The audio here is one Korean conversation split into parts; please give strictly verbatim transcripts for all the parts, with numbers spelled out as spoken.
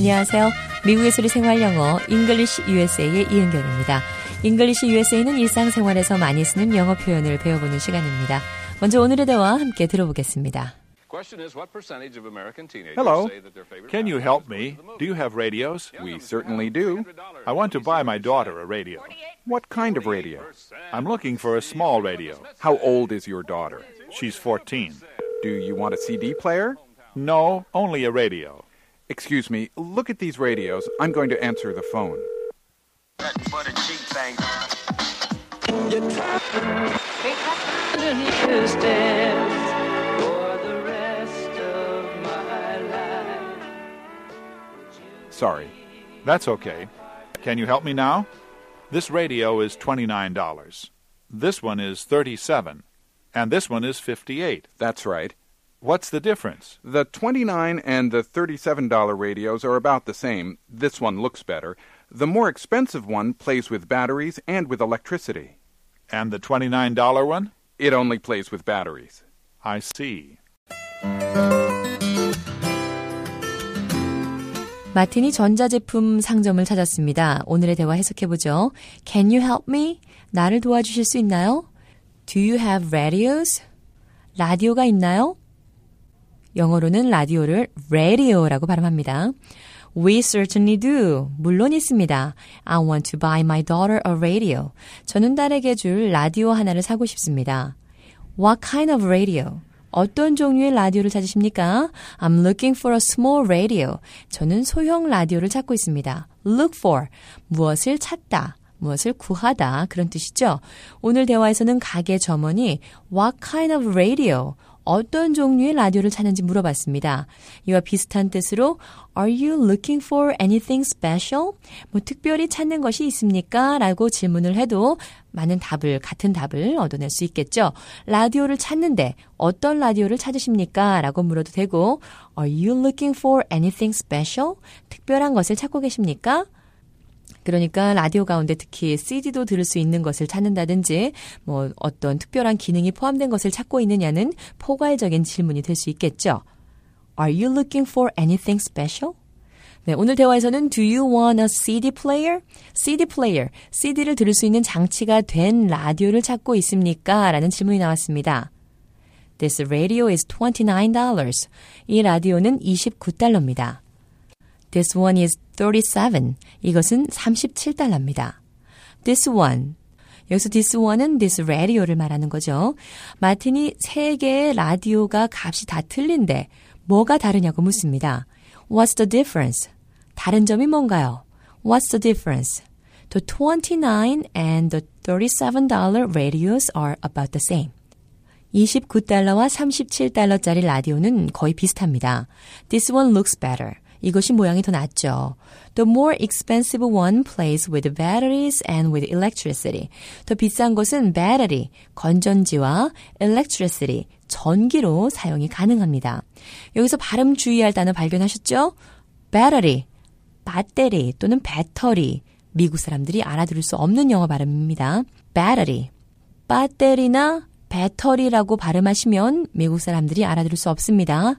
안녕하세요. 미국의 소리 생활 영어 잉글리시 유에스에이의 이은경입니다. 잉글리시 유에스에이는 일상생활에서 많이 쓰는 영어 표현을 배워보는 시간입니다. 먼저 오늘의 대화 함께 들어보겠습니다. Hello. Can you help me? Do you have radios? We certainly do. I want to buy my daughter a radio. What kind of radio? I'm looking for a small radio. How old is your daughter? She's fourteen. Do you want a C D player? No, only a radio. Excuse me, look at these radios. I'm going to answer the phone. Sorry. That's okay. Can you help me now? This radio is twenty-nine dollars. This one is thirty-seven dollars. And this one is fifty-eight dollars. That's right. What's the difference? The twenty-nine dollars and the thirty-seven dollars radios are about the same. This one looks better. The more expensive one plays with batteries and with electricity. And the twenty-nine dollars one? It only plays with batteries. I see. 마틴이 전자제품 상점을 찾았습니다. 오늘의 대화 해석해보죠. Can you help me? 나를 도와주실 수 있나요? Do you have radios? 라디오가 있나요? 영어로는 라디오를 radio라고 발음합니다. We certainly do. 물론 있습니다. I want to buy my daughter a radio. 저는 딸에게 줄 라디오 하나를 사고 싶습니다. What kind of radio? 어떤 종류의 라디오를 찾으십니까? I'm looking for a small radio. 저는 소형 라디오를 찾고 있습니다. Look for. 무엇을 찾다. 무엇을 구하다. 그런 뜻이죠. 오늘 대화에서는 가게 점원이 What kind of radio? 어떤 종류의 라디오를 찾는지 물어봤습니다. 이와 비슷한 뜻으로 Are you looking for anything special? 뭐 특별히 찾는 것이 있습니까? 라고 질문을 해도 많은 답을, 같은 답을 얻어낼 수 있겠죠. 라디오를 찾는데 어떤 라디오를 찾으십니까? 라고 물어도 되고 Are you looking for anything special? 특별한 것을 찾고 계십니까? 그러니까 라디오 가운데 특히 씨디도 들을 수 있는 것을 찾는다든지 뭐 어떤 특별한 기능이 포함된 것을 찾고 있느냐는 포괄적인 질문이 될 수 있겠죠. Are you looking for anything special? 네, 오늘 대화에서는 Do you want a 씨디 player? 씨디 player, 씨디를 들을 수 있는 장치가 된 라디오를 찾고 있습니까? 라는 질문이 나왔습니다. This radio is twenty-nine dollars. 이 라디오는 이십구 달러입니다. This one is thirty-seven. 이것은 삼십칠 달러입니다. This one. 여기서 this one은 this radio를 말하는 거죠. 마틴이 세 개의 라디오가 값이 다 틀린데 뭐가 다르냐고 묻습니다. What's the difference? 다른 점이 뭔가요? What's the difference? The twenty-nine and the thirty-seven dollar radios are about the same. 이십구 달러와 삼십칠 달러짜리 라디오는 거의 비슷합니다. This one looks better. 이것이 모양이 더 낫죠. The more expensive one plays with batteries and with electricity. 더 비싼 것은 battery, 건전지와 electricity, 전기로 사용이 가능합니다. 여기서 발음 주의할 단어 발견하셨죠? battery, 배터리 또는 배터리. 미국 사람들이 알아들을 수 없는 영어 발음입니다. battery, 배터리나 배터리라고 발음하시면 미국 사람들이 알아들을 수 없습니다.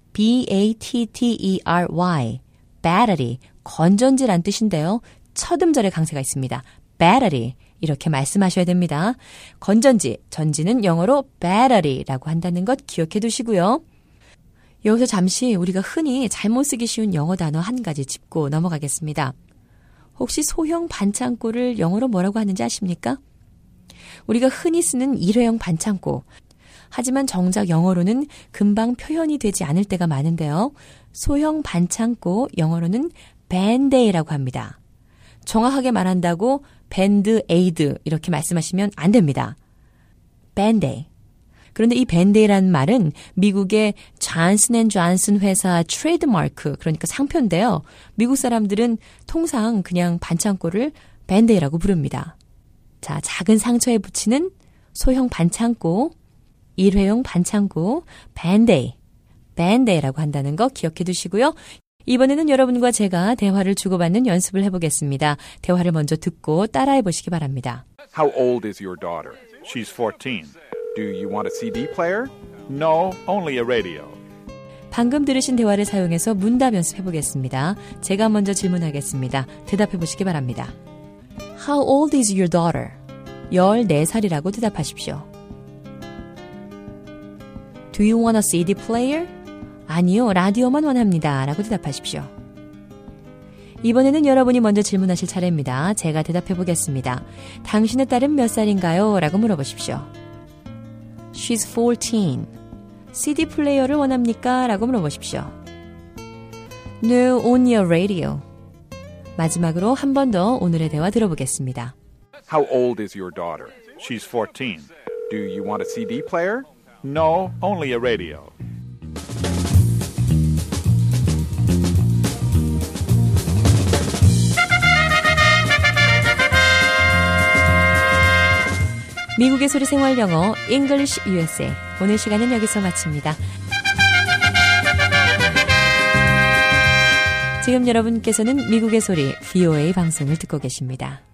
B-A-T-T-E-R-Y, battery, 건전지란 뜻인데요. 첫 음절에 강세가 있습니다. battery, 이렇게 말씀하셔야 됩니다. 건전지, 전지는 영어로 battery라고 한다는 것 기억해 두시고요. 여기서 잠시 우리가 흔히 잘못 쓰기 쉬운 영어 단어 한 가지 짚고 넘어가겠습니다. 혹시 소형 반창고를 영어로 뭐라고 하는지 아십니까? 우리가 흔히 쓰는 일회용 반창고, 하지만 정작 영어로는 금방 표현이 되지 않을 때가 많은데요. 소형 반창고 영어로는 밴드에이드라고 합니다. 정확하게 말한다고 밴드에이드 이렇게 말씀하시면 안 됩니다. 밴드에이드. 그런데 이 밴드에이드라는 말은 미국의 존슨 앤 존슨 회사 트레이드마크, 그러니까 상표인데요. 미국 사람들은 통상 그냥 반창고를 밴드에이드라고 부릅니다. 자, 작은 상처에 붙이는 소형 반창고, 일회용 반창고, 밴드에이드, 밴드에이드라고 한다는 거 기억해 두시고요. 이번에는 여러분과 제가 대화를 주고받는 연습을 해보겠습니다. 대화를 먼저 듣고 따라해 보시기 바랍니다. How old is your daughter? She's fourteen. Do you want a C D player? No, only a radio. 방금 들으신 대화를 사용해서 문답 연습해 보겠습니다. 제가 먼저 질문하겠습니다. 대답해 보시기 바랍니다. How old is your daughter? 열네 살이라고 대답하십시오. Do you want a 씨디 player? 아니요, 라디오만 원합니다. 라고 대답하십시오. 이번에는 여러분이 먼저 질문하실 차례입니다. 제가 대답해 보겠습니다. 당신의 딸은 몇 살인가요? 라고 물어보십시오. She's fourteen. 씨디 플레이어를 원합니까? 라고 물어보십시오. No, only a radio. 마지막으로 한 번 더 오늘의 대화 들어보겠습니다. How old is your daughter? She's fourteen. Do you want a 씨디 player? No, only a radio. 미국의 소리 생활 영어 English 유에스에이 오늘 시간은 여기서 마칩니다. 지금 여러분께서는 미국의 소리 브이오에이 방송을 듣고 계십니다.